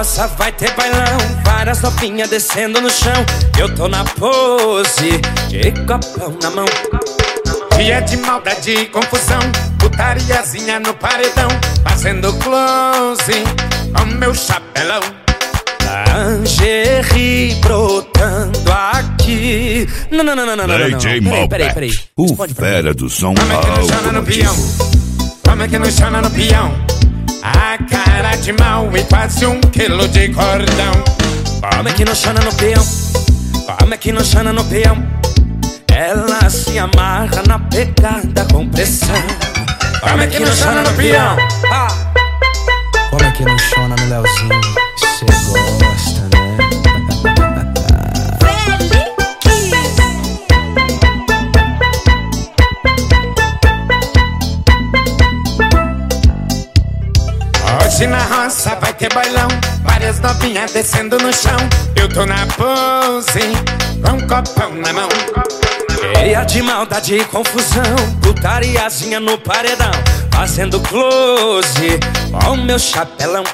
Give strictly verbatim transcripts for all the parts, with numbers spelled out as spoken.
roça vai ter bailão, várias novinhas descendo no chão. Eu tô na pose de copão na mão. Dia de maldade e confusão, putariazinha no paredão, fazendo close com meu chapelão. Lingerie brotando aqui. Não, não, não, não, não, não, não, não. D J Peraí, peraí, peraí. o fera do som Como é que não chama no peão? Como é que não chama no peão? A cara de mal e quase um quilo de cordão. Como é que não chama no peão? Como é que não chama no peão? Ela se amarra na pegada com pressão. Como é que não chama no peão? Ah. Como é que não chona no Leozinho? Cê gosta, né? Hoje na roça vai ter bailão, várias novinhas descendo no chão. Eu tô na pose, com um copão na mão. Cheia de maldade e confusão, putariazinha no paredão, fazendo close com meu chapelão.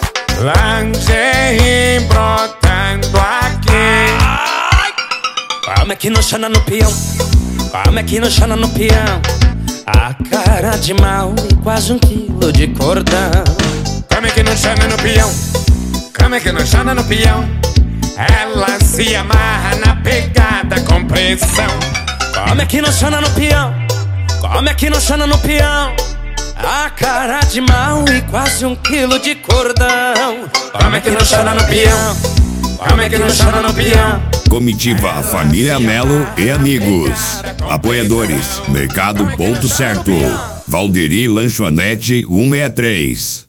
Lingerie brotando aqui. Como é que não chama no peão? Como é que não chama no peão? A cara de mal e quase um quilo de cordão. Como é que não chama no peão? Como é que não chama no peão? Ela se amarra na pegada com pressão. Como é que não chama no peão? Como é que não chama no peão? A cara de mal e quase um quilo de cordão. Como é que não chama no peão? Como é que não chama no peão? Comitiva Família Melo e amigos. Apoiadores: Mercado Ponto Certo, Valderi Lanchonete cento e sessenta e três.